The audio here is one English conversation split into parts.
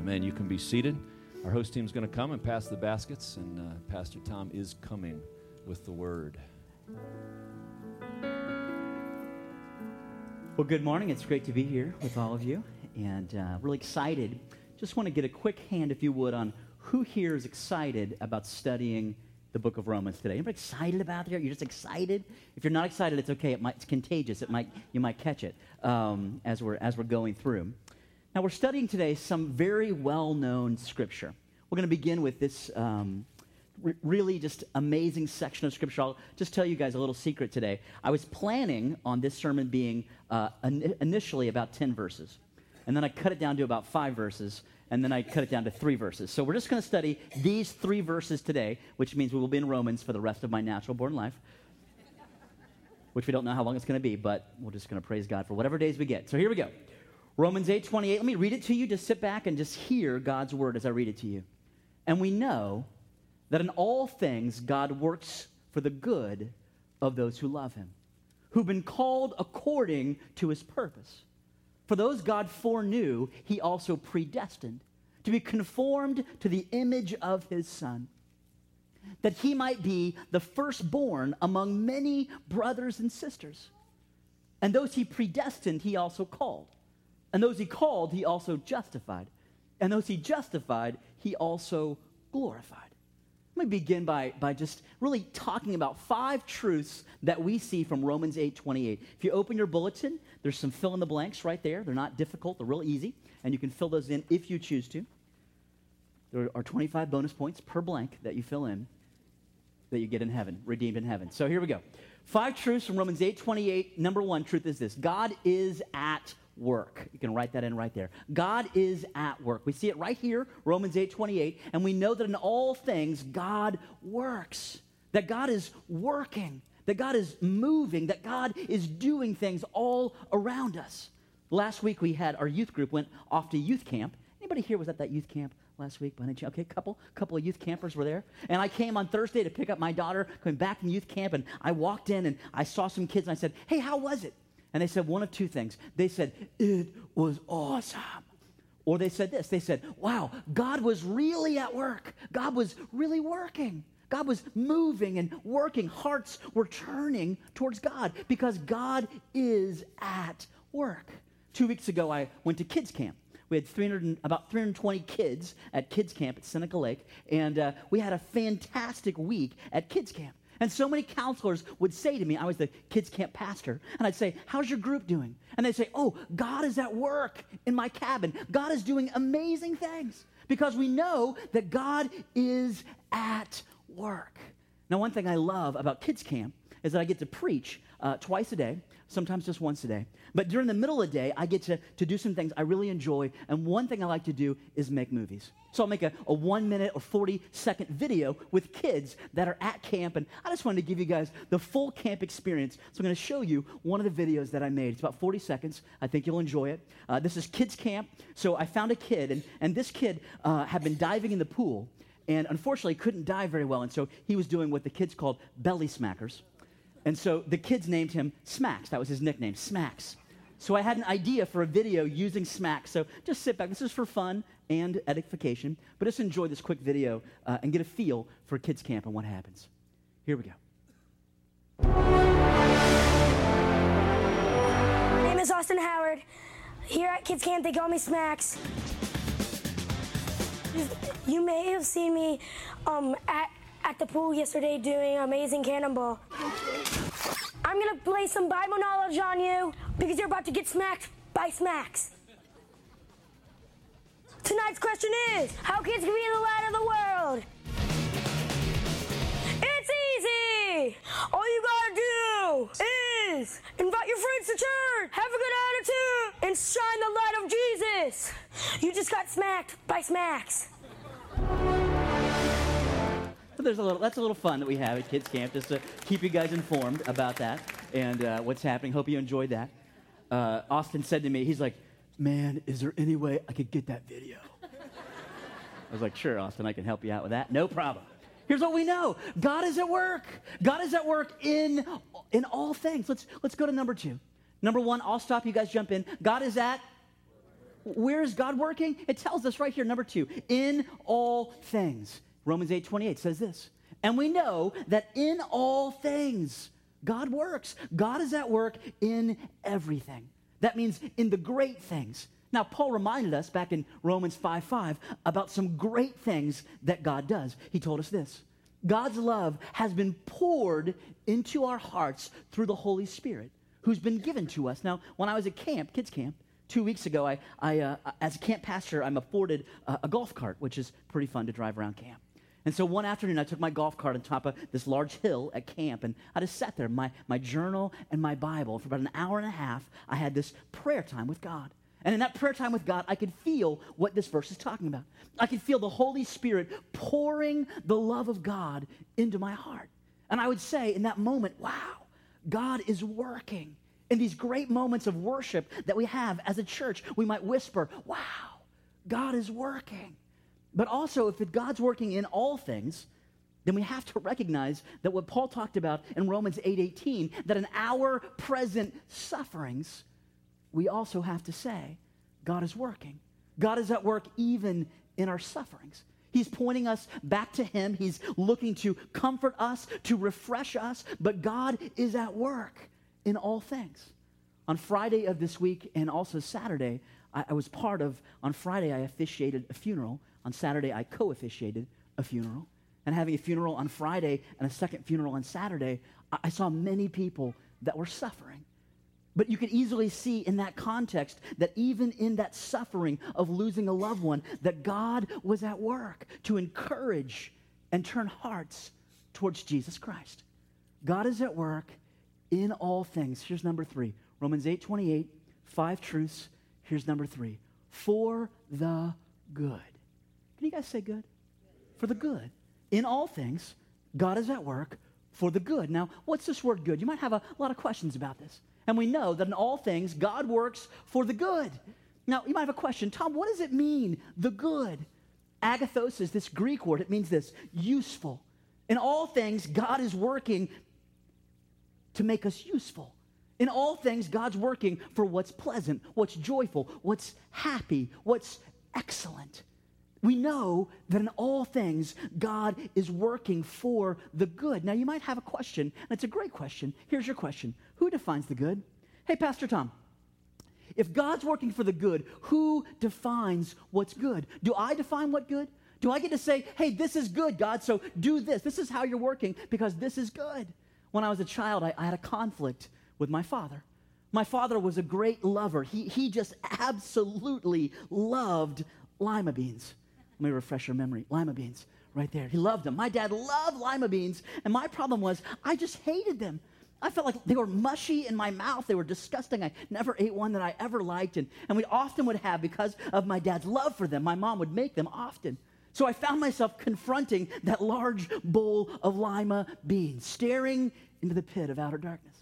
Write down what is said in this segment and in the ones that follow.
Amen. You can be seated. Our host team's going to come and pass the baskets, and Pastor Tom is coming with the word. Well, good morning. It's great to be here with all of you, and really excited. Just want to get a quick hand, if you would, on who here is excited about studying the book of Romans today. Anybody excited about it? You're just excited? If you're not excited, it's okay. It's contagious. You might catch it as we're going through. Now, we're studying today some very well-known scripture. We're going to begin with this really just amazing section of scripture. I'll just tell you guys a little secret today. I was planning on this sermon being initially about 10 verses, and then I cut it down to about 5 verses, and then I cut it down to 3 verses. So we're just going to study these 3 verses today, which means we will be in Romans for the rest of my natural-born life, which we don't know how long it's going to be, but we're just going to praise God for whatever days we get. So here we go. Romans 8:28. Let me read it to you. Just sit back and just hear God's word as I read it to you. And we know that in all things God works for the good of those who love him, who've been called according to his purpose. For those God foreknew, he also predestined to be conformed to the image of his Son, that he might be the firstborn among many brothers and sisters. And those he predestined, he also called. And those he called, he also justified. And those he justified, he also glorified. Let me begin by just really talking about 5 truths that we see from Romans 8:28. If you open your bulletin, there's some fill in the blanks right there. They're not difficult. They're real easy. And you can fill those in if you choose to. There are 25 bonus points per blank that you fill in that you get in heaven, redeemed in heaven. So here we go. 5 truths from Romans 8:28. Number 1 truth is this: God is at work. You can write that in right there. God is at work. We see it right here, Romans 8:28, and we know that in all things God works, that God is working, that God is moving, that God is doing things all around us. Last week we had our youth group went off to youth camp. Anybody here was at that youth camp last week? Okay, couple of youth campers were there. And I came on Thursday to pick up my daughter coming back from youth camp, and I walked in and I saw some kids and I said, "Hey, how was it?" And they said one of 2 things. They said, "It was awesome." Or they said this. They said, "Wow, God was really at work. God was really working. God was moving and working. Hearts were turning towards God because God is at work." 2 weeks ago, I went to kids camp. We had about 320 kids at kids camp at Seneca Lake, and we had a fantastic week at kids camp. And so many counselors would say to me, I was the kids camp pastor, and I'd say, "How's your group doing?" And they'd say, "Oh, God is at work in my cabin. God is doing amazing things," because we know that God is at work. Now, one thing I love about kids camp is that I get to preach twice a day, sometimes just once a day. But during the middle of the day, I get to do some things I really enjoy, and one thing I like to do is make movies. So I'll make a 1-minute or 40-second video with kids that are at camp, and I just wanted to give you guys the full camp experience. So I'm going to show you one of the videos that I made. It's about 40 seconds. I think you'll enjoy it. This is kids camp. So I found a kid, and this kid had been diving in the pool, and unfortunately couldn't dive very well, and so he was doing what the kids called belly smackers. And so the kids named him Smacks. That was his nickname, Smacks. So I had an idea for a video using Smacks. So just sit back. This is for fun and edification. But just enjoy this quick video and get a feel for kids camp and what happens. Here we go. My name is Austin Howard. Here at kids camp, they call me Smacks. You may have seen me at the pool yesterday doing Amazing Cannonball. I'm going to play some Bible knowledge on you because you're about to get smacked by Smacks. Tonight's question is, how kids can be the light of the world? It's easy! All you gotta do is invite your friends to church, have a good attitude, and shine the light of Jesus. You just got smacked by Smacks. That's a little fun that we have at kids camp, just to keep you guys informed about that and what's happening. Hope you enjoyed that. Austin said to me, he's like, "Man, is there any way I could get that video?" I was like, "Sure, Austin, I can help you out with that. No problem." Here's what we know. God is at work. God is at work in all things. Let's go to number 2. Number 1, I'll stop, you guys jump in. God is at Where is God working? It tells us right here, number 2, in all things. Romans 8:28 says this, and we know that in all things God works. God is at work in everything. That means in the great things. Now, Paul reminded us back in Romans 5:5 about some great things that God does. He told us this: God's love has been poured into our hearts through the Holy Spirit, who's been given to us. Now, when I was at camp, kids camp, 2 weeks ago, I as a camp pastor, I'm afforded a golf cart, which is pretty fun to drive around camp. And so one afternoon, I took my golf cart on top of this large hill at camp, and I just sat there, my journal and my Bible. For about an hour and a half, I had this prayer time with God. And in that prayer time with God, I could feel what this verse is talking about. I could feel the Holy Spirit pouring the love of God into my heart. And I would say in that moment, wow, God is working. In these great moments of worship that we have as a church, we might whisper, wow, God is working. But also, if God's working in all things, then we have to recognize that what Paul talked about in Romans 8:18, that in our present sufferings, we also have to say, God is working. God is at work even in our sufferings. He's pointing us back to him. He's looking to comfort us, to refresh us, but God is at work in all things. On Friday of this week and also Saturday, I was part of, on Friday I officiated a funeral. On Saturday I co-officiated a funeral. And having a funeral on Friday and a second funeral on Saturday, I saw many people that were suffering. But you could easily see in that context that even in that suffering of losing a loved one, that God was at work to encourage and turn hearts towards Jesus Christ. God is at work in all things. Here's number 3. Romans 8:28, 5 truths. Here's number 3. For the good. Can you guys say good? For the good. In all things, God is at work for the good. Now, what's this word good? You might have a lot of questions about this. And we know that in all things, God works for the good. Now, you might have a question. Tom, what does it mean, the good? Agathos is this Greek word. It means this, useful. In all things, God is working to make us useful. In all things, God's working for what's pleasant, what's joyful, what's happy, what's excellent. We know that in all things, God is working for the good. Now, you might have a question, and it's a great question. Here's your question. Who defines the good? Hey, Pastor Tom, if God's working for the good, who defines what's good? Do I define what good? Do I get to say, hey, this is good, God, so do this. This is how you're working because this is good. When I was a child, I had a conflict with my father. My father was a great lover. He just absolutely loved lima beans. Let me refresh your memory. Lima beans, right there. He loved them. My dad loved lima beans, and my problem was I just hated them. I felt like they were mushy in my mouth. They were disgusting. I never ate one that I ever liked, and we often would have, because of my dad's love for them, my mom would make them often. So I found myself confronting that large bowl of lima beans, staring into the pit of outer darkness.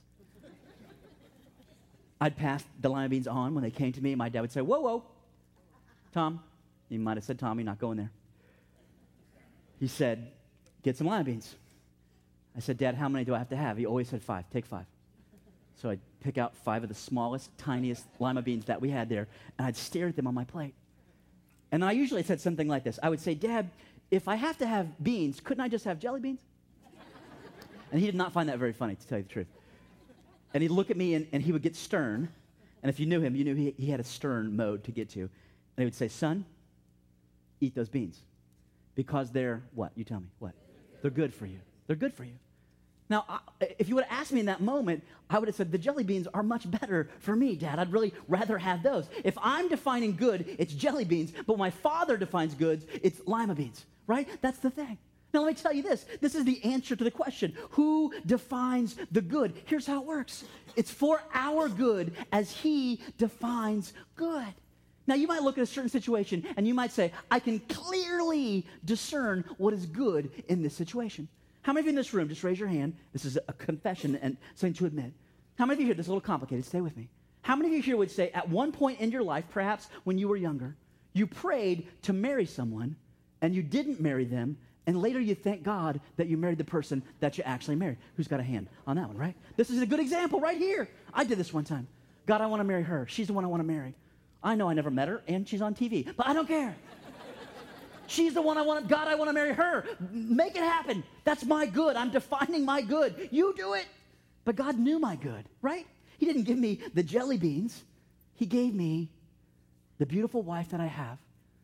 I'd pass the lima beans on when they came to me, and my dad would say, whoa, whoa, Tom. He might have said, Tommy, not going there. He said, get some lima beans. I said, Dad, how many do I have to have? He always said 5. Take 5. So I'd pick out 5 of the smallest, tiniest lima beans that we had there, and I'd stare at them on my plate. And I usually said something like this. I would say, Dad, if I have to have beans, couldn't I just have jelly beans? And he did not find that very funny, to tell you the truth. And he'd look at me, and he would get stern. And if you knew him, you knew he had a stern mode to get to. And he would say, son, eat those beans because they're what? You tell me. What? They're good for you. They're good for you. Now, if you would have asked me in that moment, I would have said, the jelly beans are much better for me, Dad. I'd really rather have those. If I'm defining good, it's jelly beans, but my father defines goods, it's lima beans, right? That's the thing. Now, let me tell you this. This is the answer to the question. Who defines the good? Here's how it works. It's for our good as he defines good. Now, you might look at a certain situation, and you might say, I can clearly discern what is good in this situation. How many of you in this room, just raise your hand. This is a confession and something to admit. How many of you here, this is a little complicated, stay with me. How many of you here would say, at one point in your life, perhaps when you were younger, you prayed to marry someone, and you didn't marry them, and later you thank God that you married the person that you actually married? Who's got a hand on that one, right? This is a good example right here. I did this one time. God, I want to marry her. She's the one I want to marry. I know I never met her, and she's on TV, but I don't care. She's the one I want. God, I want to marry her. Make it happen. That's my good. I'm defining my good. You do it. But God knew my good, right? He didn't give me the jelly beans. He gave me the beautiful wife that I have,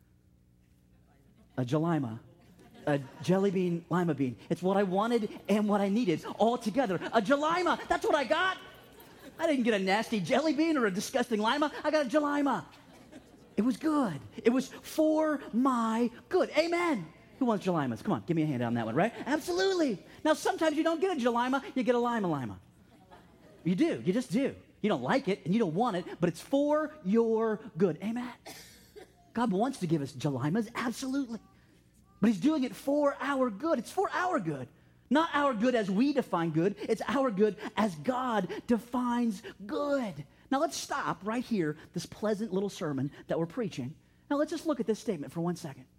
a Jelima, a jelly bean, lima bean. It's what I wanted and what I needed all together. A Jelima. That's what I got. I didn't get a nasty jelly bean or a disgusting lima. I got a Jelima. It was good. It was for my good. Amen. Who wants Jelimas? Come on, give me a hand on that one, right? Absolutely. Now, sometimes you don't get a Jelima, you get a lima. You do. You just do. You don't like it and you don't want it, but it's for your good. Amen. God wants to give us Jelimas, absolutely. But he's doing it for our good. It's for our good. Not our good as we define good. It's our good as God defines good. Now let's stop right here, this pleasant little sermon that we're preaching. Now let's just look at this statement for 1 second.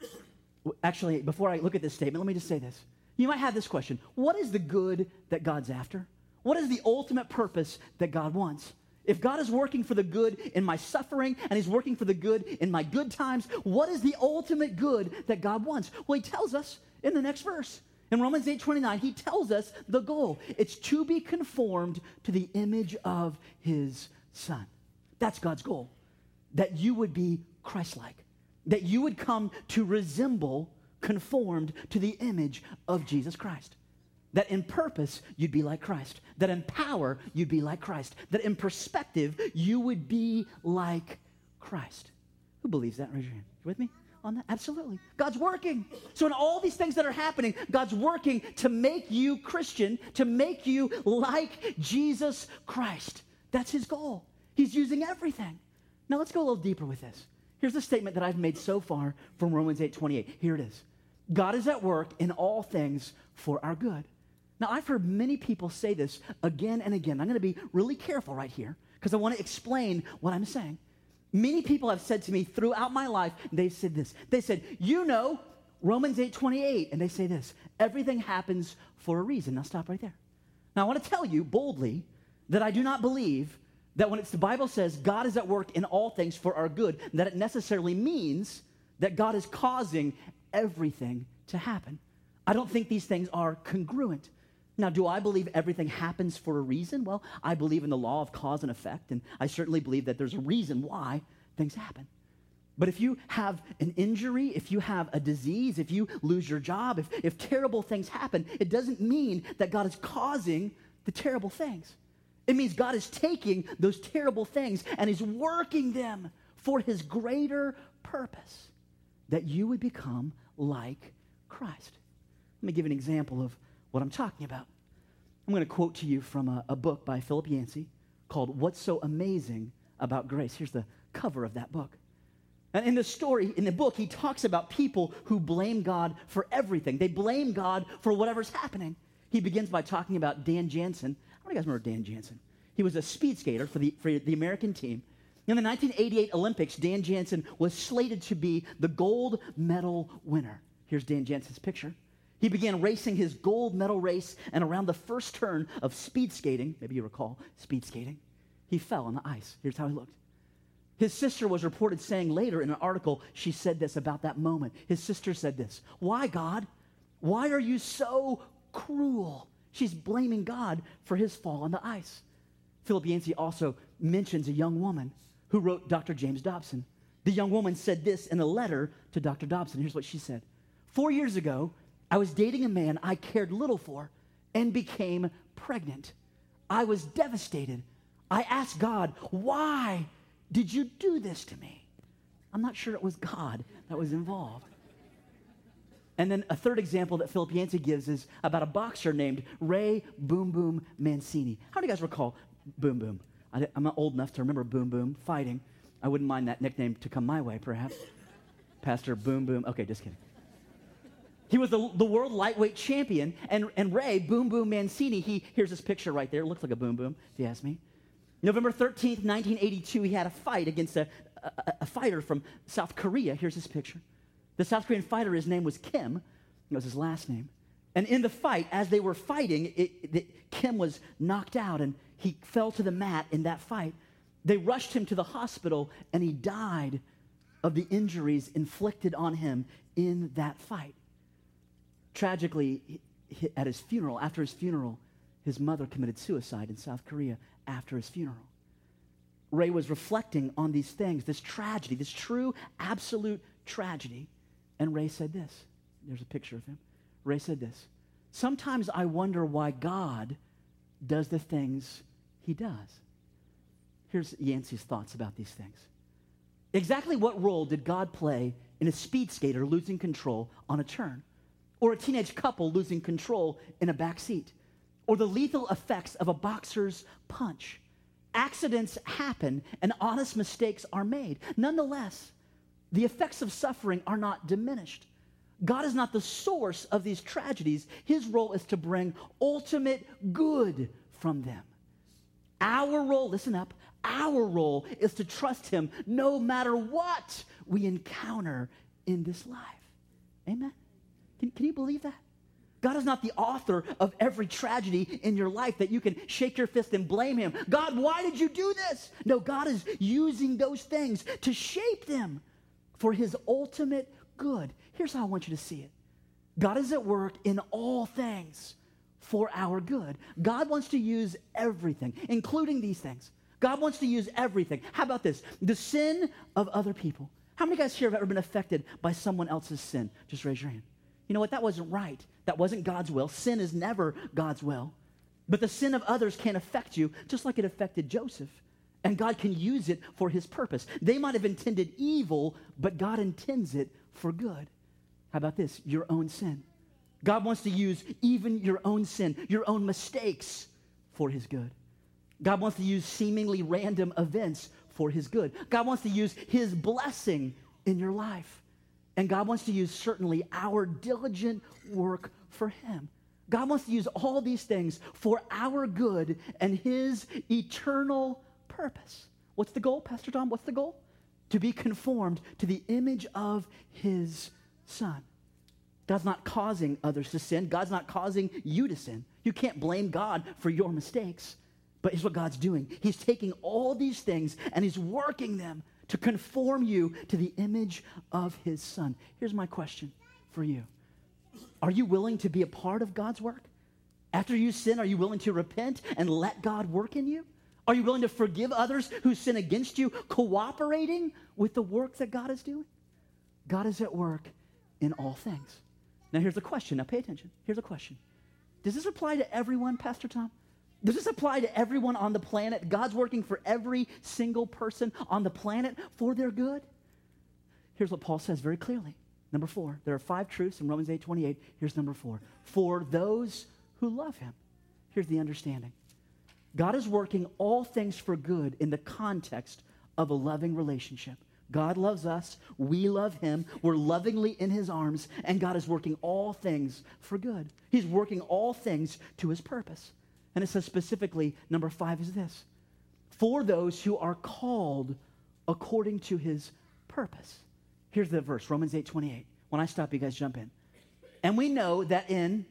Actually, before I look at this statement, let me just say this. You might have this question. What is the good that God's after? What is the ultimate purpose that God wants? If God is working for the good in my suffering and he's working for the good in my good times, what is the ultimate good that God wants? Well, he tells us in the next verse. In Romans 8:29, he tells us the goal. It's to be conformed to the image of his Son. That's God's goal. That you would be Christ-like. That you would come to resemble, conformed to the image of Jesus Christ. That in purpose, you'd be like Christ. That in power, you'd be like Christ. That in perspective, you would be like Christ. Who believes that? Raise your hand. You with me on that? Absolutely. God's working. So in all these things that are happening, God's working to make you Christian, to make you like Jesus Christ. That's his goal. He's using everything. Now let's go a little deeper with this. Here's the statement that I've made so far from Romans 8:28. Here it is. God is at work in all things for our good. Now, I've heard many people say this again and again. I'm going to be really careful right here because I want to explain what I'm saying. Many people have said to me throughout my life, they said this. They said, you know, Romans 8:28. And they say this, everything happens for a reason. Now, stop right there. Now, I want to tell you boldly that I do not believe that when the Bible says God is at work in all things for our good, that it necessarily means that God is causing everything to happen. I don't think these things are congruent. Now, do I believe everything happens for a reason? Well, I believe in the law of cause and effect, and I certainly believe that there's a reason why things happen. But if you have an injury, if you have a disease, if you lose your job, if terrible things happen, it doesn't mean that God is causing the terrible things. It means God is taking those terrible things and is working them for his greater purpose, that you would become like Christ. Let me give an example of what I'm talking about. I'm going to quote to you from a book by Philip Yancey called What's So Amazing About Grace. Here's the cover of that book. And in the story, in the book, he talks about people who blame God for everything. They blame God for whatever's happening. He begins by talking about Dan Jansen. How many of you guys remember Dan Jansen? He was a speed skater for the American team. In the 1988 Olympics, Dan Jansen was slated to be the gold medal winner. Here's Dan Jansen's picture. He began racing his gold medal race, and around the first turn of speed skating, maybe you recall speed skating, he fell on the ice. Here's how he looked. His sister was reported saying later in an article, she said this about that moment. His sister said this, "Why, God? Why are you so cruel?" She's blaming God for his fall on the ice. Philip Yancey also mentions a young woman who wrote Dr. James Dobson. The young woman said this in a letter to Dr. Dobson. Here's what she said. 4 years ago, I was dating a man I cared little for and became pregnant. I was devastated. I asked God, why did you do this to me? I'm not sure it was God that was involved. And then a third example that Philip Yancey gives is about a boxer named Ray Boom Boom Mancini. How do you guys recall Boom Boom? I'm not old enough to remember Boom Boom fighting. I wouldn't mind that nickname to come my way, perhaps. Pastor Boom Boom. Okay, just kidding. He was the world lightweight champion, and Ray Boom Boom Mancini, here's his picture right there. It looks like a boom boom, if you ask me. November 13th, 1982, he had a fight against a fighter from South Korea. Here's his picture. The South Korean fighter, his name was Kim. That was his last name. And in the fight, as they were fighting, Kim was knocked out, and he fell to the mat in that fight. They rushed him to the hospital, and he died of the injuries inflicted on him in that fight. Tragically, at his funeral, after his funeral, his mother committed suicide in South Korea after his funeral. Ray was reflecting on these things, this tragedy, this true, absolute tragedy. And Ray said this. There's a picture of him. Ray said this. Sometimes I wonder why God does the things he does. Here's Yancey's thoughts about these things. Exactly what role did God play in a speed skater losing control on a turn? Or a teenage couple losing control in a back seat? Or the lethal effects of a boxer's punch? Accidents happen and honest mistakes are made. Nonetheless, the effects of suffering are not diminished. God is not the source of these tragedies. His role is to bring ultimate good from them. Our role, listen up, our role is to trust him no matter what we encounter in this life. Amen? Can you believe that? God is not the author of every tragedy in your life that you can shake your fist and blame him. God, why did you do this? No, God is using those things to shape them for his ultimate good. Here's how I want you to see it. God is at work in all things for our good. God wants to use everything, including these things. God wants to use everything. How about this? The sin of other people. How many guys here have ever been affected by someone else's sin? Just raise your hand. You know what? That wasn't right. That wasn't God's will. Sin is never God's will. But the sin of others can affect you just like it affected Joseph. And God can use it for his purpose. They might have intended evil, but God intends it for good. How about this? Your own sin. God wants to use even your own sin, your own mistakes for his good. God wants to use seemingly random events for his good. God wants to use his blessing in your life. And God wants to use certainly our diligent work for him. God wants to use all these things for our good and his eternal purpose. What's the goal, Pastor Tom? What's the goal? To be conformed to the image of his Son. God's not causing others to sin. God's not causing you to sin. You can't blame God for your mistakes. But here's what God's doing. He's taking all these things and he's working them to conform you to the image of his Son. Here's my question for you. Are you willing to be a part of God's work? After you sin, are you willing to repent and let God work in you? Are you willing to forgive others who sin against you, cooperating with the work that God is doing? God is at work in all things. Now here's the question. Now pay attention. Here's a question. Does this apply to everyone, Pastor Tom? Does this apply to everyone on the planet? God's working for every single person on the planet for their good? Here's what Paul says very clearly. Number 4, there are 5 truths in Romans 8:28. Here's number 4. For those who love him. Here's the understanding. God is working all things for good in the context of a loving relationship. God loves us. We love him. We're lovingly in his arms, and God is working all things for good. He's working all things to his purpose. And it says specifically, number 5 is this. For those who are called according to his purpose. Here's the verse, Romans 8:28. When I stop, you guys jump in. And we know that in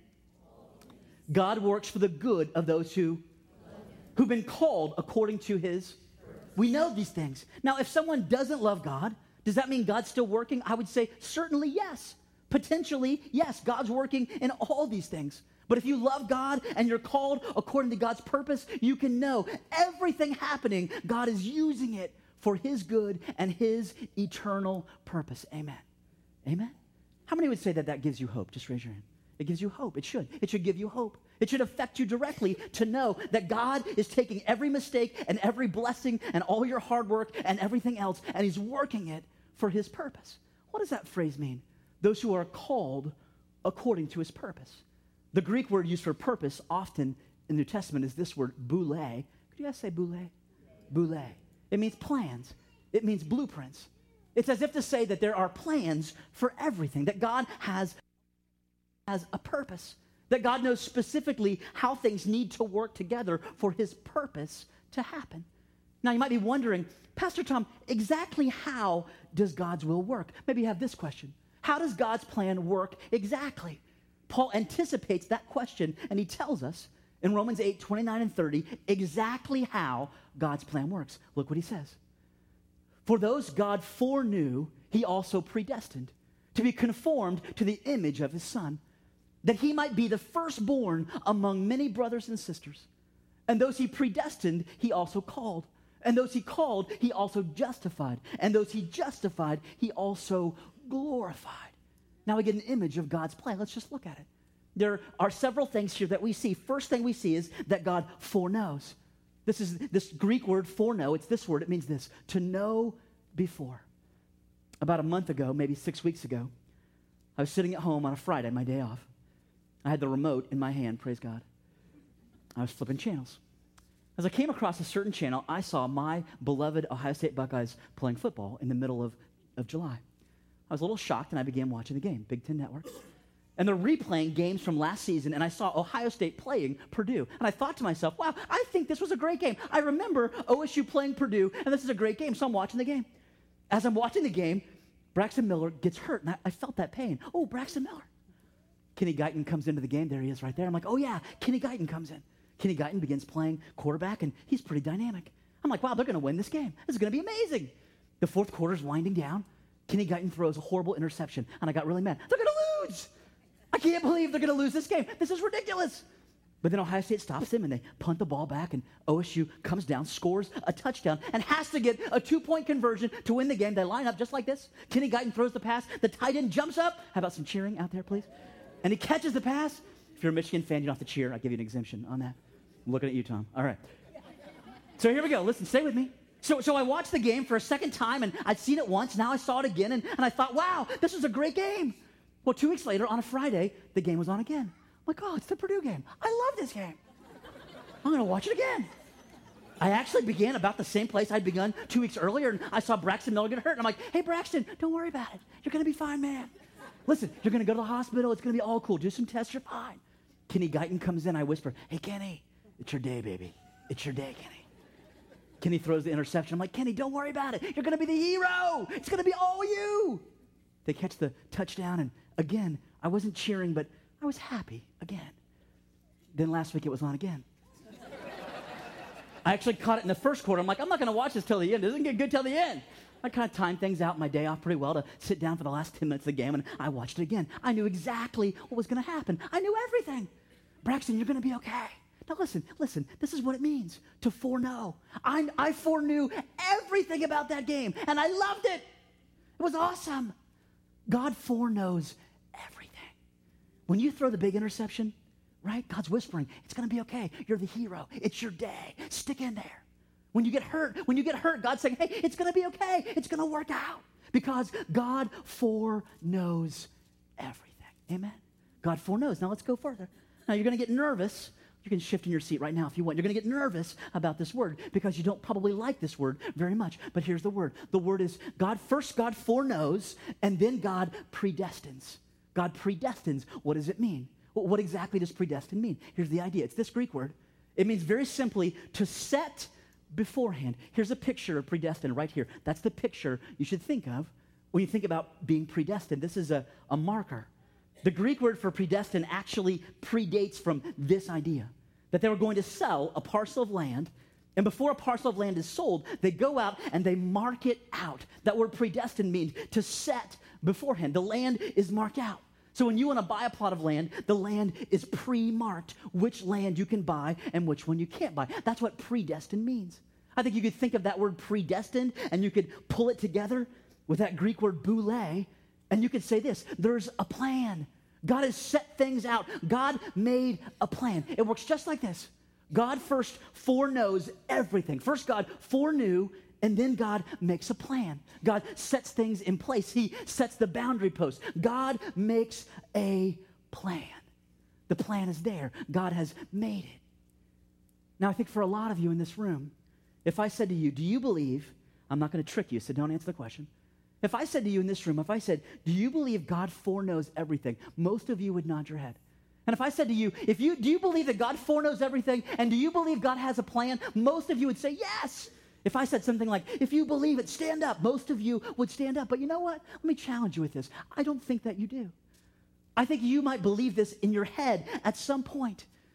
God works for the good of those who've been called according to his. We know these things. Now, if someone doesn't love God, does that mean God's still working? I would say certainly yes. Potentially, yes, God's working in all these things. But if you love God and you're called according to God's purpose, you can know everything happening, God is using it for his good and his eternal purpose. Amen. Amen. How many would say that gives you hope? Just raise your hand. It gives you hope. It should. It should give you hope. It should affect you directly to know that God is taking every mistake and every blessing and all your hard work and everything else, and he's working it for his purpose. What does that phrase mean? Those who are called according to his purpose. The Greek word used for purpose often in the New Testament is this word, boule. Could you guys say boule? Boule. It means plans. It means blueprints. It's as if to say that there are plans for everything, that God has a purpose, that God knows specifically how things need to work together for his purpose to happen. Now, you might be wondering, Pastor Tom, exactly how does God's will work? Maybe you have this question. How does God's plan work exactly? Paul anticipates that question, and he tells us in Romans 8, 29 and 30, exactly how God's plan works. Look what he says. For those God foreknew, he also predestined to be conformed to the image of his Son, that he might be the firstborn among many brothers and sisters. And those he predestined, he also called. And those he called, he also justified. And those he justified, he also glorified. Now we get an image of God's plan. Let's just look at it. There are several things here that we see. First thing we see is that God foreknows. This is this Greek word foreknow. It's this word. It means this, to know before. About a month ago, maybe 6 weeks ago, I was sitting at home on a Friday, my day off. I had the remote in my hand, praise God. I was flipping channels. As I came across a certain channel, I saw my beloved Ohio State Buckeyes playing football in the middle of July. I was a little shocked, and I began watching the game, Big Ten Network. And they're replaying games from last season, and I saw Ohio State playing Purdue. And I thought to myself, wow, I think this was a great game. I remember OSU playing Purdue, and this is a great game, so I'm watching the game. As I'm watching the game, Braxton Miller gets hurt, and I felt that pain. Oh, Braxton Miller. Kenny Guyton comes into the game. There he is right there. I'm like, oh, yeah, Kenny Guyton comes in. Kenny Guyton begins playing quarterback, and he's pretty dynamic. I'm like, wow, they're going to win this game. This is going to be amazing. The fourth quarter's winding down. Kenny Guyton throws a horrible interception, and I got really mad. They're going to lose. I can't believe they're going to lose this game. This is ridiculous. But then Ohio State stops them, and they punt the ball back, and OSU comes down, scores a touchdown, and has to get a 2-point conversion to win the game. They line up just like this. Kenny Guyton throws the pass. The tight end jumps up. How about some cheering out there, please? And he catches the pass. If you're a Michigan fan, you don't have to cheer. I'll give you an exemption on that. I'm looking at you, Tom. All right. So here we go. Listen, stay with me. So I watched the game for a second time, and I'd seen it once. Now I saw it again, and I thought, wow, this was a great game. Well, 2 weeks later, on a Friday, the game was on again. I'm like, oh, it's the Purdue game. I love this game. I'm going to watch it again. I actually began about the same place I'd begun 2 weeks earlier, and I saw Braxton Miller get hurt. And I'm like, hey, Braxton, don't worry about it. You're going to be fine, man. Listen, you're going to go to the hospital. It's going to be all cool. Do some tests. You're fine. Kenny Guyton comes in. I whisper, hey, Kenny, it's your day, baby. It's your day, Kenny. Kenny throws the interception. I'm like, Kenny, don't worry about it. You're going to be the hero. It's going to be all you. They catch the touchdown, and again, I wasn't cheering, but I was happy again. Then last week it was on again. I actually caught it in the first quarter. I'm like, I'm not going to watch this till the end. It doesn't get good till the end. I kind of timed things out my day off pretty well to sit down for the last 10 minutes of the game, and I watched it again. I knew exactly what was going to happen. I knew everything. Braxton, you're going to be okay. Now listen, this is what it means to foreknow. I foreknew everything about that game, and I loved it. It was awesome. God foreknows everything. When you throw the big interception, right, God's whispering, it's going to be okay. You're the hero. It's your day. Stick in there. When you get hurt, God's saying, hey, it's going to be okay. It's going to work out because God foreknows everything. Amen? God foreknows. Now let's go further. Now you're going to get nervous. You can shift in your seat right now if you want. You're going to get nervous about this word because you don't probably like this word very much. But here's the word. The word is God foreknows, and then God predestines. God predestines. What does it mean? What exactly does predestine mean? Here's the idea. It's this Greek word. It means very simply to set beforehand. Here's a picture of predestined right here. That's the picture you should think of when you think about being predestined. This is a marker. The Greek word for predestined actually predates from this idea, that they were going to sell a parcel of land, and before a parcel of land is sold, they go out and they mark it out. That word predestined means to set beforehand. The land is marked out. So when you want to buy a plot of land, the land is pre-marked, which land you can buy and which one you can't buy. That's what predestined means. I think you could think of that word predestined, and you could pull it together with that Greek word boule, and you could say this: there's a plan. God has set things out. God made a plan. It works just like this. God first foreknows everything. First, God foreknew, and then God makes a plan. God sets things in place. He sets the boundary posts. God makes a plan. The plan is there. God has made it. Now, I think for a lot of you in this room, if I said to you, do you believe, I'm not going to trick you, so don't answer the question. If I said to you in this room, if I said, do you believe God foreknows everything? Most of you would nod your head. And if I said to you, do you believe that God foreknows everything, and do you believe God has a plan? Most of you would say yes. If I said something like, if you believe it, stand up, most of you would stand up. But you know what? Let me challenge you with this. I don't think that you do. I think you might believe this in your head at some point.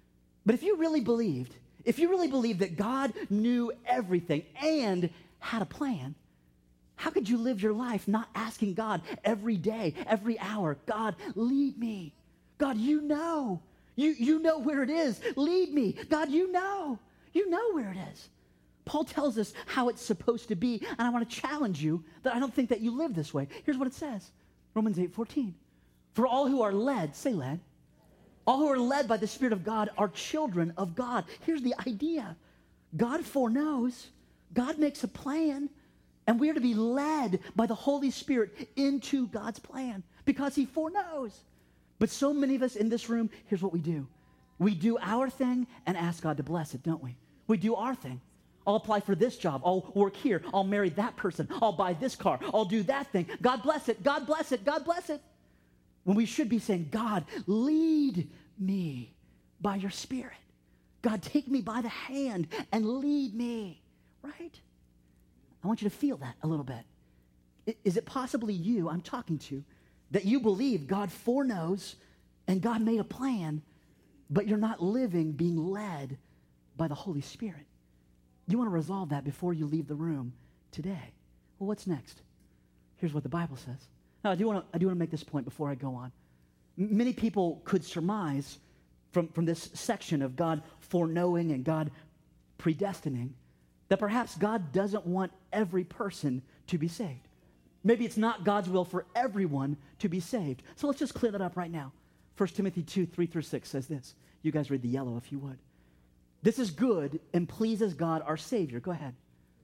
But if you really believed that God knew everything and had a plan, how could you live your life not asking God every day, every hour, God, lead me. God, you know. You know where it is. Lead me. God, you know. You know where it is. Paul tells us how it's supposed to be, and I want to challenge you that I don't think that you live this way. Here's what it says. Romans 8:14. For all who are led, say led, all who are led by the Spirit of God are children of God. Here's the idea. God foreknows. God makes a plan, and we are to be led by the Holy Spirit into God's plan because he foreknows. But so many of us in this room, here's what we do. We do our thing and ask God to bless it, don't we? We do our thing. I'll apply for this job. I'll work here. I'll marry that person. I'll buy this car. I'll do that thing. God bless it. God bless it. God bless it. When we should be saying, God, lead me by your Spirit. God, take me by the hand and lead me, right? I want you to feel that a little bit. Is it possibly you I'm talking to that you believe God foreknows and God made a plan, but you're not living being led by the Holy Spirit? You want to resolve that before you leave the room today. Well, what's next? Here's what the Bible says. Now, I do want to make this point before I go on. Many people could surmise from this section of God foreknowing and God predestining that perhaps God doesn't want every person to be saved. Maybe it's not God's will for everyone to be saved. So let's just clear that up right now. 1 Timothy 2:3-6 says this. You guys read the yellow if you would. This is good and pleases God our Savior. Go ahead.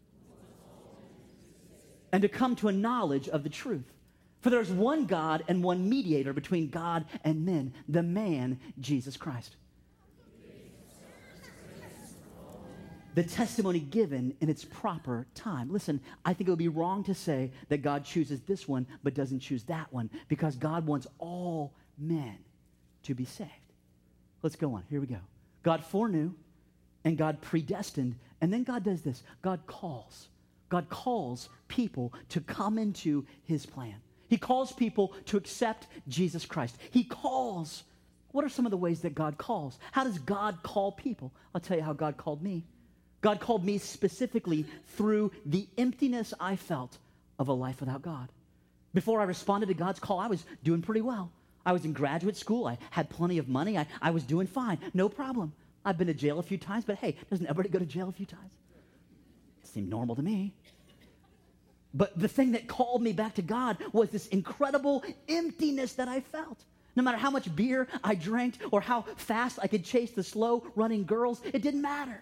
And to come to a knowledge of the truth. For there is one God and one mediator between God and men, the man, Jesus Christ. The testimony given in its proper time. Listen, I think it would be wrong to say that God chooses this one but doesn't choose that one because God wants all men to be saved. Let's go on. Here we go. God foreknew and God predestined, and then God does this. God calls. God calls people to come into his plan. He calls people to accept Jesus Christ. He calls. What are some of the ways that God calls? How does God call people? I'll tell you how God called me. God called me specifically through the emptiness I felt of a life without God. Before I responded to God's call, I was doing pretty well. I was in graduate school. I had plenty of money. I was doing fine. No problem. I've been to jail a few times, but hey, doesn't everybody go to jail a few times? It seemed normal to me. But the thing that called me back to God was this incredible emptiness that I felt. No matter how much beer I drank or how fast I could chase the slow-running girls, it didn't matter.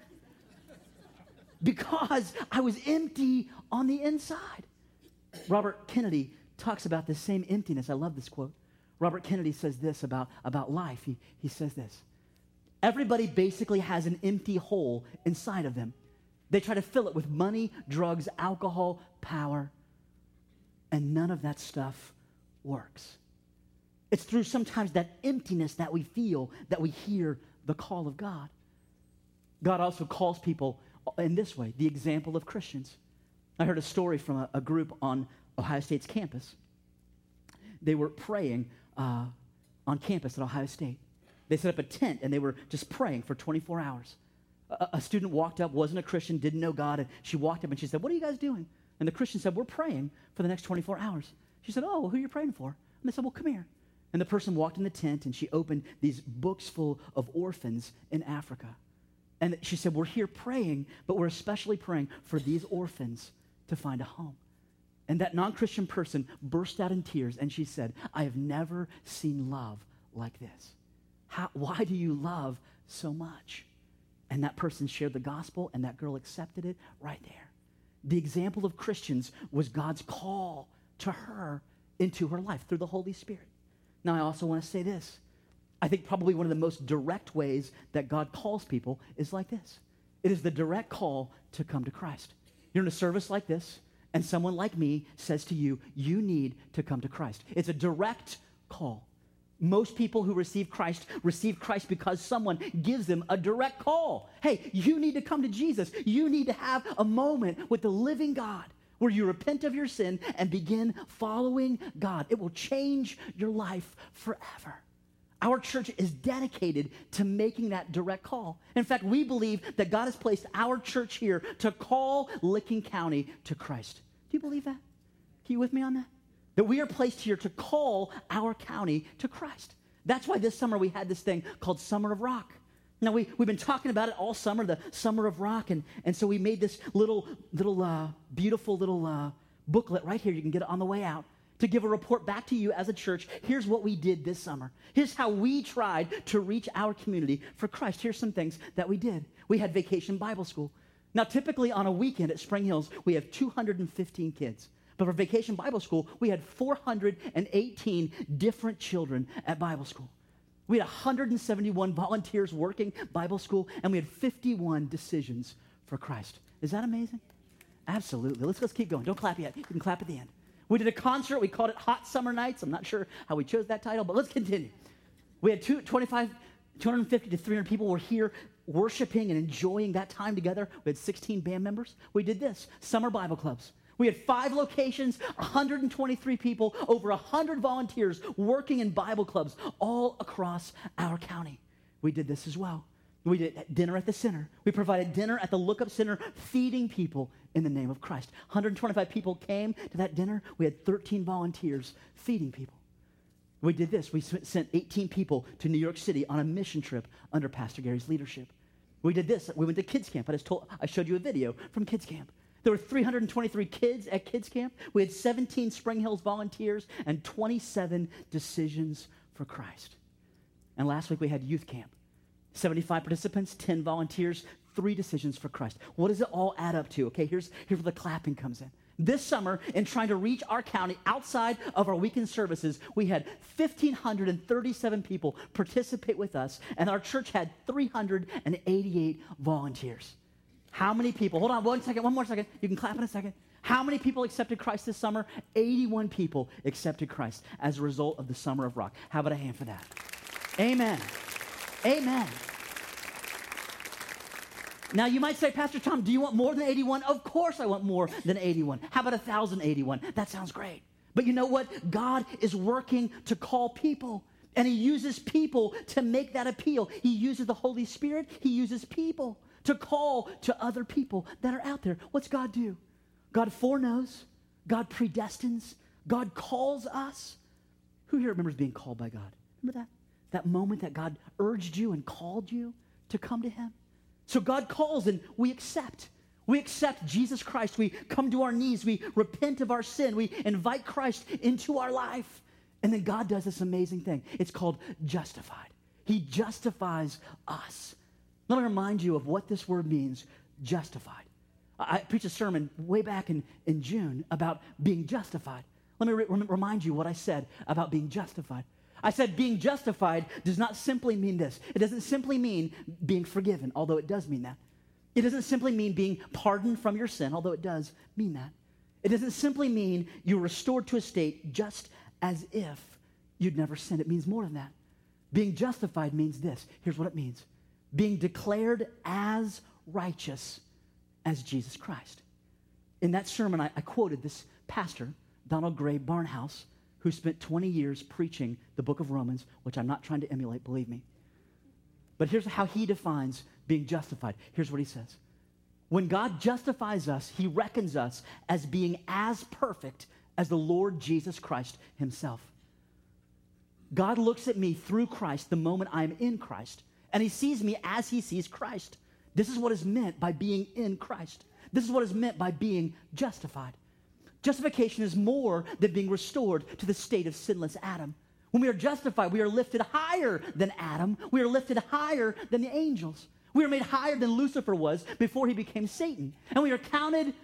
Because I was empty on the inside. Robert Kennedy talks about this same emptiness. I love this quote. Robert Kennedy says this about life. He says this. Everybody basically has an empty hole inside of them. They try to fill it with money, drugs, alcohol, power, and none of that stuff works. It's through sometimes that emptiness that we feel that we hear the call of God. God also calls people in this way, the example of Christians. I heard a story from a group on Ohio State's campus. They were praying on campus at Ohio State. They set up a tent, and they were just praying for 24 hours. A student walked up, wasn't a Christian, didn't know God, and she walked up and she said, "What are you guys doing?" And the Christian said, "We're praying for the next 24 hours. She said, "Oh, who are you praying for?" And they said, "Well, come here." And the person walked in the tent, and she opened these books full of orphans in Africa. And she said, "We're here praying, but we're especially praying for these orphans to find a home." And that non-Christian person burst out in tears, and she said, "I have never seen love like this. Why do you love so much?" And that person shared the gospel, and that girl accepted it right there. The example of Christians was God's call to her into her life through the Holy Spirit. Now, I also want to say this. I think probably one of the most direct ways that God calls people is like this. It is the direct call to come to Christ. You're in a service like this, and someone like me says to you, you need to come to Christ. It's a direct call. Most people who receive Christ because someone gives them a direct call. Hey, you need to come to Jesus. You need to have a moment with the living God where you repent of your sin and begin following God. It will change your life forever. Our church is dedicated to making that direct call. In fact, we believe that God has placed our church here to call Licking County to Christ. Do you believe that? Are you with me on that? That we are placed here to call our county to Christ. That's why this summer we had this thing called Summer of Rock. Now, we've been talking about it all summer, the Summer of Rock, and so we made this beautiful little booklet right here. You can get it on the way out to give a report back to you as a church. Here's what we did this summer. Here's how we tried to reach our community for Christ. Here's some things that we did. We had Vacation Bible School. Now, typically on a weekend at Spring Hills, we have 215 kids. But for Vacation Bible School, we had 418 different children at Bible school. We had 171 volunteers working Bible school, and we had 51 decisions for Christ. Is that amazing? Absolutely. Let's keep going. Don't clap yet. You can clap at the end. We did a concert. We called it Hot Summer Nights. I'm not sure how we chose that title, but let's continue. We had 250 to 300 people were here worshiping and enjoying that time together. We had 16 band members. We did this, Summer Bible Clubs. We had 5 locations, 123 people, over 100 volunteers working in Bible clubs all across our county. We did this as well. We did dinner at the center. We provided dinner at the Look Up Center, feeding people in the name of Christ. 125 people came to that dinner. We had 13 volunteers feeding people. We did this. We sent 18 people to New York City on a mission trip under Pastor Gary's leadership. We did this. We went to Kids Camp. I showed you a video from Kids Camp. There were 323 kids at Kids Camp. We had 17 Spring Hills volunteers and 27 decisions for Christ. And last week we had Youth Camp. 75 participants, 10 volunteers, 3 decisions for Christ. What does it all add up to? Okay, here's where the clapping comes in. This summer, in trying to reach our county outside of our weekend services, we had 1,537 people participate with us, and our church had 388 volunteers. How many people, hold on one more second, you can clap in a second. How many people accepted Christ this summer? 81 people accepted Christ as a result of the Summer of Rock. How about a hand for that? Amen. Amen. Now you might say, Pastor Tom, do you want more than 81? Of course I want more than 81. How about 1,081? That sounds great. But you know what? God is working to call people, and he uses people to make that appeal. He uses the Holy Spirit. He uses people to call to other people that are out there. What's God do? God foreknows. God predestines. God calls us. Who here remembers being called by God? Remember that? That moment that God urged you and called you to come to him? So God calls and we accept. We accept Jesus Christ. We come to our knees. We repent of our sin. We invite Christ into our life. And then God does this amazing thing. It's called justified. He justifies us. Let me remind you of what this word means, justified. I preached a sermon way back in June about being justified. Let me remind you what I said about being justified. I said being justified does not simply mean this. It doesn't simply mean being forgiven, although it does mean that. It doesn't simply mean being pardoned from your sin, although it does mean that. It doesn't simply mean you're restored to a state just as if you'd never sinned. It means more than that. Being justified means this. Here's what it means. Being declared as righteous as Jesus Christ. In that sermon, I quoted this pastor, Donald Gray Barnhouse, who spent 20 years preaching the book of Romans, which I'm not trying to emulate, believe me. But here's how he defines being justified. Here's what he says. When God justifies us, he reckons us as being as perfect as the Lord Jesus Christ himself. God looks at me through Christ the moment I'm in Christ, and he sees me as he sees Christ. This is what is meant by being in Christ. This is what is meant by being justified. Justification is more than being restored to the state of sinless Adam. When we are justified, we are lifted higher than Adam. We are lifted higher than the angels. We are made higher than Lucifer was before he became Satan. And we are counted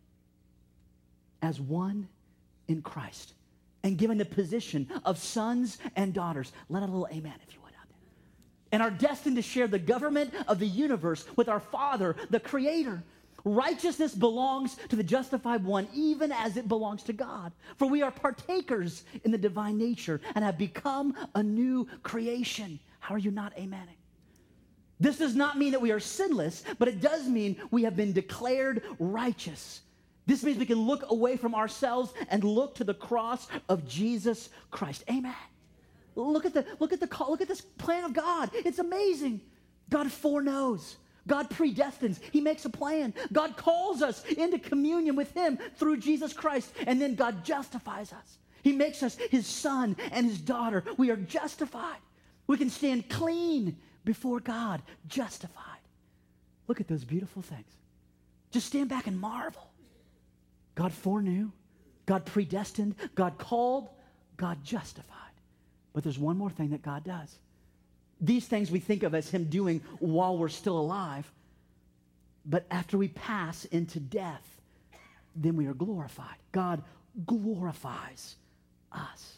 as one in Christ and given the position of sons and daughters. Let out a little amen if you would out there. And are destined to share the government of the universe with our Father, the Creator. Righteousness belongs to the justified one, even as it belongs to God. For we are partakers in the divine nature and have become a new creation. How are you not amening? This does not mean that we are sinless, but it does mean we have been declared righteous. This means we can look away from ourselves and look to the cross of Jesus Christ. Amen. Look at this plan of God. It's amazing. God foreknows. God predestines. He makes a plan. God calls us into communion with him through Jesus Christ, and then God justifies us. He makes us his son and his daughter. We are justified. We can stand clean before God, justified. Look at those beautiful things. Just stand back and marvel. God foreknew, God predestined, God called, God justified. But there's one more thing that God does. These things we think of as him doing while we're still alive, but after we pass into death, then we are glorified. God glorifies us.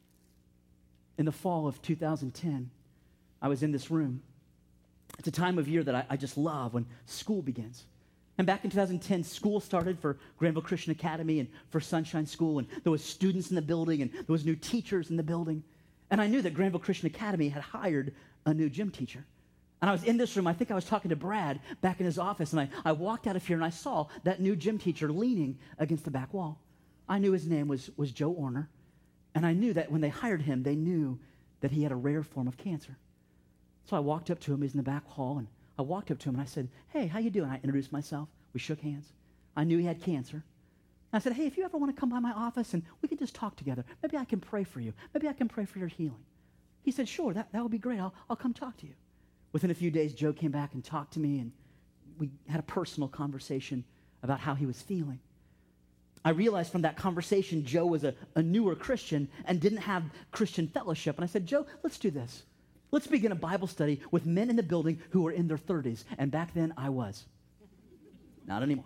In the fall of 2010, I was in this room. It's a time of year that I just love, when school begins. And back in 2010, school started for Granville Christian Academy and for Sunshine School, and there was students in the building, and there was new teachers in the building. And I knew that Granville Christian Academy had hired a new gym teacher. And I was in this room. I think I was talking to Brad back in his office, and I walked out of here, and I saw that new gym teacher leaning against the back wall. I knew his name was Joe Orner, and I knew that when they hired him, they knew that he had a rare form of cancer. So I walked up to him. He's in the back hall, and I walked up to him, and I said, "Hey, how you doing?" I introduced myself. We shook hands. I knew he had cancer. I said, "Hey, if you ever want to come by my office and we can just talk together, maybe I can pray for you. Maybe I can pray for your healing." He said, "Sure, that would be great. I'll come talk to you." Within a few days, Joe came back and talked to me, and we had a personal conversation about how he was feeling. I realized from that conversation, Joe was a newer Christian and didn't have Christian fellowship. And I said, "Joe, let's do this. Let's begin a Bible study with men in the building who are in their 30s. And back then, I was. Not anymore.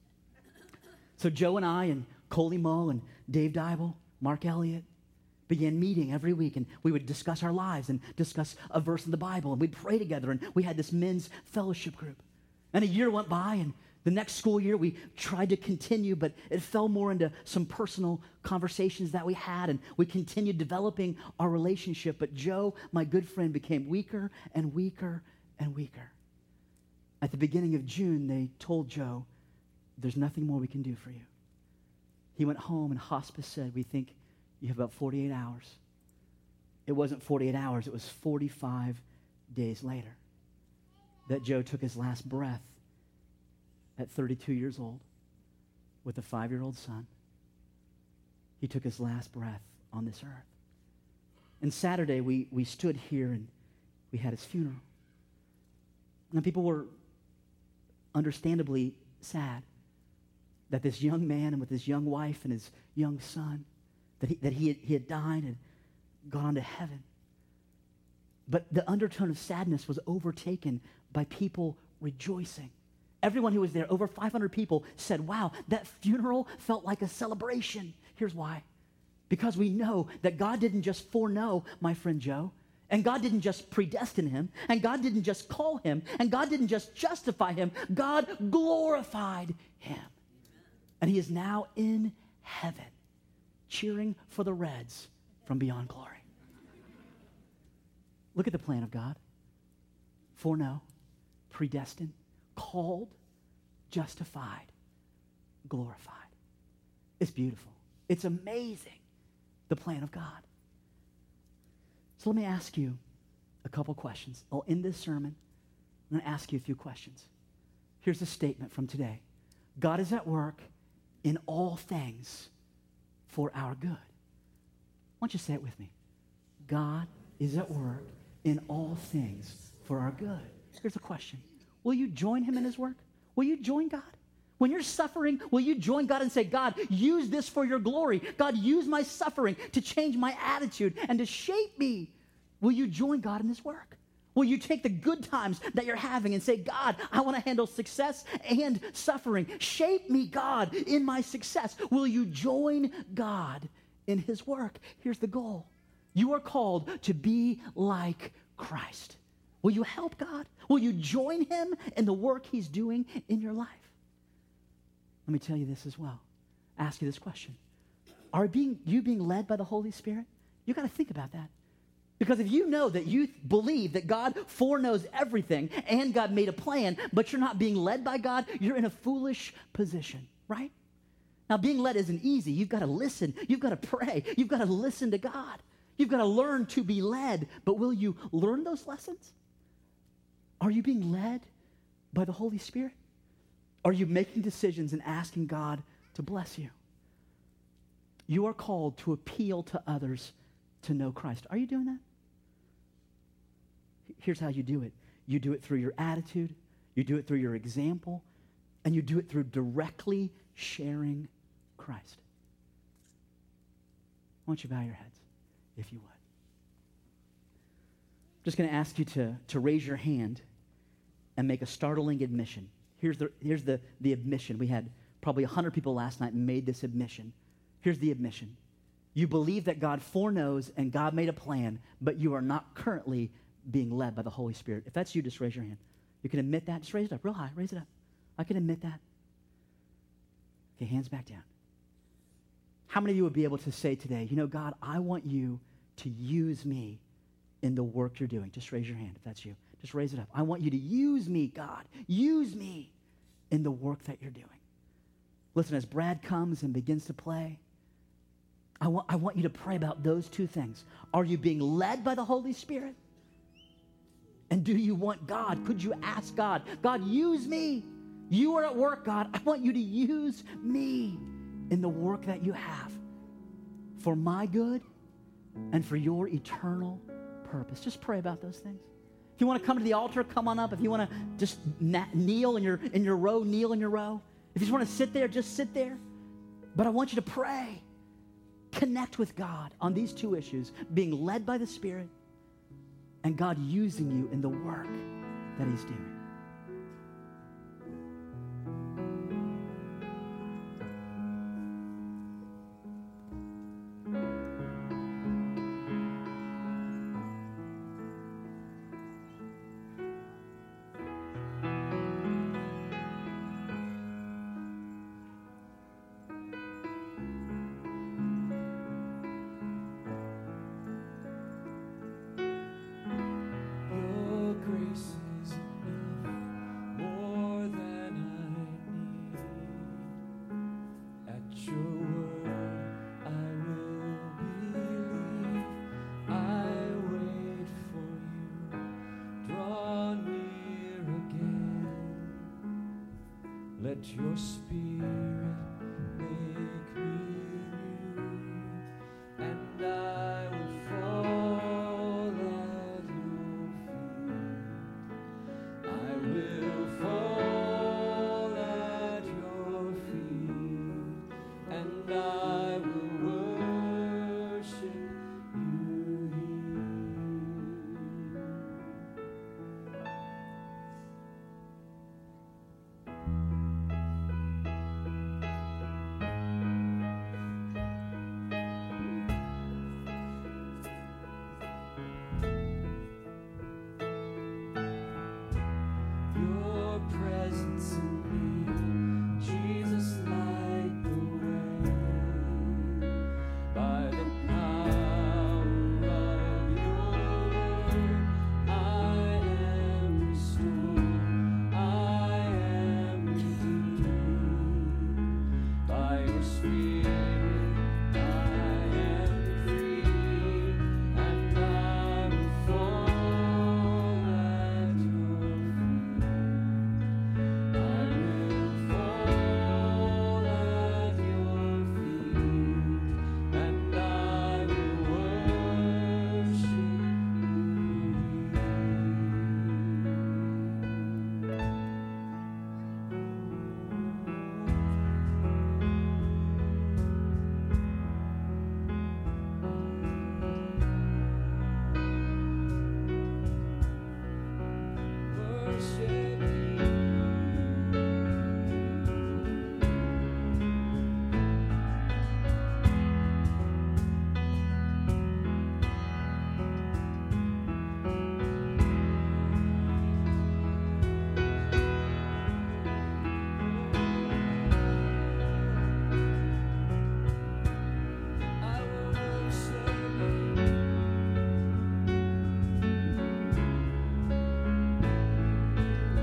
So Joe and I and Coley Mull and Dave Dybel, Mark Elliott, began meeting every week, and we would discuss our lives and discuss a verse in the Bible, and we'd pray together, and we had this men's fellowship group. And a year went by, and the next school year, we tried to continue, but it fell more into some personal conversations that we had, and we continued developing our relationship. But Joe, my good friend, became weaker and weaker and weaker. At the beginning of June, they told Joe, "There's nothing more we can do for you." He went home, and hospice said, "We think you have about 48 hours. It wasn't 48 hours, it was 45 days later that Joe took his last breath at 32 years old with a 5-year-old son. He took his last breath on this earth. And Saturday, we stood here and we had his funeral. And people were understandably sad that this young man, and with his young wife and his young son, that he had died and gone to heaven. But the undertone of sadness was overtaken by people rejoicing. Everyone who was there, over 500 people, said, "Wow, that funeral felt like a celebration." Here's why. Because we know that God didn't just foreknow my friend Joe, and God didn't just predestine him, and God didn't just call him, and God didn't just justify him. God glorified him. And he is now in heaven, cheering for the Reds from beyond glory. Look at the plan of God. Foreknow, predestined, called, justified, glorified. It's beautiful. It's amazing, the plan of God. So let me ask you a couple questions. I'll end this sermon. I'm going to ask you a few questions. Here's a statement from today. God is at work in all things for our good. Why don't you say it with me? God is at work in all things for our good. Here's a question. Will you join him in his work? Will you join God? When you're suffering, will you join God and say, "God, use this for your glory. God, use my suffering to change my attitude and to shape me"? Will you join God in his work? Will you take the good times that you're having and say, "God, I want to handle success and suffering. Shape me, God, in my success"? Will you join God in his work? Here's the goal. You are called to be like Christ. Will you help God? Will you join him in the work he's doing in your life? Let me tell you this as well. Ask you this question. Are you being led by the Holy Spirit? You got to think about that. Because if you know that you believe that God foreknows everything and God made a plan, but you're not being led by God, you're in a foolish position, right? Now, being led isn't easy. You've got to listen. You've got to pray. You've got to listen to God. You've got to learn to be led, but will you learn those lessons? Are you being led by the Holy Spirit? Are you making decisions and asking God to bless you? You are called to appeal to others to know Christ. Are you doing that? Here's how you do it. You do it through your attitude, you do it through your example, and you do it through directly sharing Christ. Why don't you bow your heads, if you would. I'm just going to ask you to raise your hand and make a startling admission. Here's the admission. We had probably 100 people last night made this admission. Here's the admission. You believe that God foreknows and God made a plan, but you are not currently being led by the Holy Spirit. If that's you, just raise your hand. You can admit that. Just raise it up real high. Raise it up. I can admit that. Okay, hands back down. How many of you would be able to say today, you know, God, I want you to use me in the work you're doing? Just raise your hand if that's you. Just raise it up. I want you to use me, God. Use me in the work that you're doing. Listen, as Brad comes and begins to play, I want you to pray about those two things. Are you being led by the Holy Spirit? And do you want God? Could you ask God, God, use me. You are at work, God. I want you to use me in the work that you have for my good and for your eternal purpose. Just pray about those things. If you want to come to the altar, come on up. If you want to just kneel in your row, kneel in your row. If you just want to sit there, just sit there. But I want you to pray. Connect with God on these two issues, being led by the Spirit and God using you in the work that He's doing. Let your spirit make me new, and I will fall at your feet. I will fall at your feet, and I will worship you here. Your presence in me, Jesus, light the way. By the power of your word, I am restored, I am redeemed. By your Spirit, I am free, and I will fall at your feet. I will fall at your feet, and I will worship you. Worship I will worship you.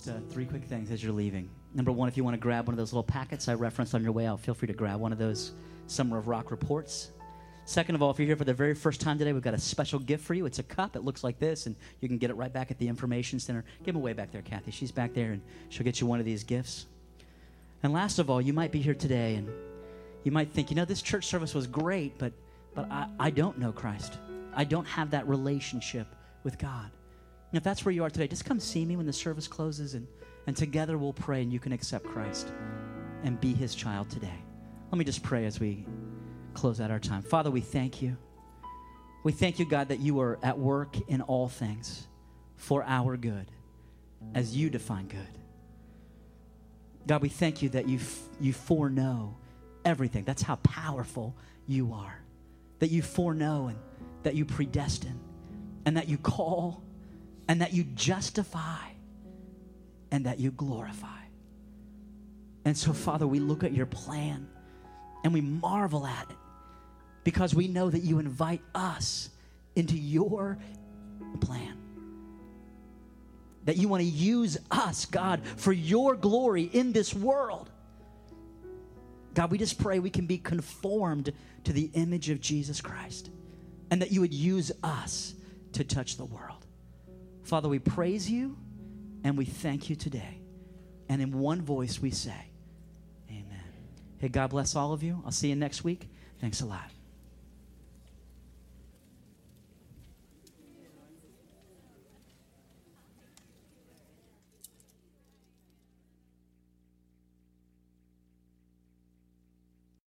Just 3 quick things as you're leaving. Number one, if you want to grab one of those little packets I referenced on your way out, feel free to grab one of those Summer of Rock reports. Second of all, if you're here for the very first time today, we've got a special gift for you. It's a cup. It looks like this, and you can get it right back at the Information Center. Give them away back there, Kathy. She's back there, and she'll get you one of these gifts. And last of all, you might be here today, and you might think, this church service was great, but I don't know Christ. I don't have that relationship with God. And if that's where you are today, just come see me when the service closes, and together we'll pray, and you can accept Christ and be his child today. Let me just pray as we close out our time. Father, we thank you. We thank you, God, that you are at work in all things for our good, as you define good. God, we thank you that you foreknow everything. That's how powerful you are. That you foreknow and that you predestine and that you call and that you justify and that you glorify. And so, Father, we look at your plan and we marvel at it because we know that you invite us into your plan. That you want to use us, God, for your glory in this world. God, we just pray we can be conformed to the image of Jesus Christ and that you would use us to touch the world. Father, we praise you and we thank you today. And in one voice we say, amen. Hey, God bless all of you. I'll see you next week. Thanks a lot.